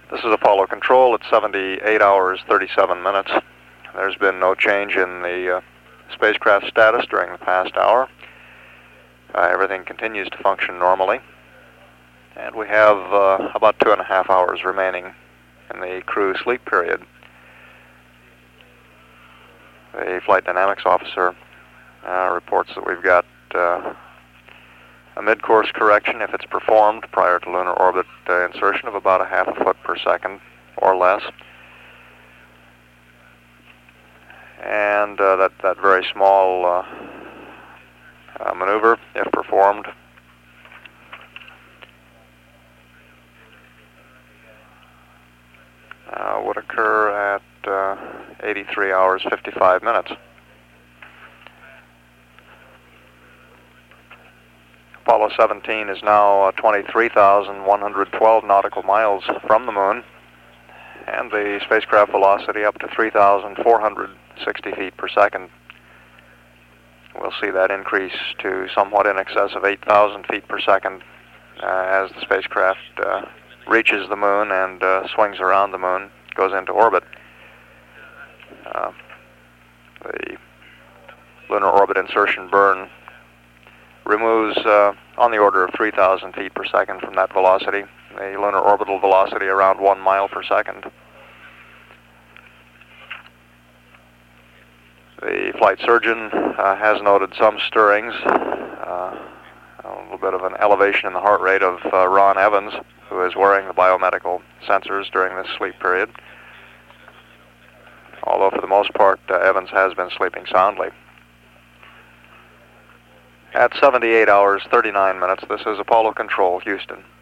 This is Apollo Control at 78 hours 37 minutes. There's been no change in the spacecraft status during the past hour. Everything continues to function normally. And we have about 2.5 hours remaining in the crew sleep period. The flight dynamics officer reports that we've got a mid-course correction, if it's performed prior to lunar orbit insertion, of about 1/2 foot per second or less. And that very small maneuver, if performed, would occur at 83 hours 55 minutes. Apollo 17 is now 23,112 nautical miles from the moon, and the spacecraft velocity up to 3,460 feet per second. We'll see that increase to somewhat in excess of 8,000 feet per second as the spacecraft reaches the moon and swings around the moon, goes into orbit. The lunar orbit insertion burn removes on the order of 3,000 feet per second from that velocity, the lunar orbital velocity around 1 mile per second. The flight surgeon has noted some stirrings, a little bit of an elevation in the heart rate of Ron Evans, who is wearing the biomedical sensors during this sleep period. Although for the most part, Evans has been sleeping soundly. At 78 hours 39 minutes, this is Apollo Control, Houston.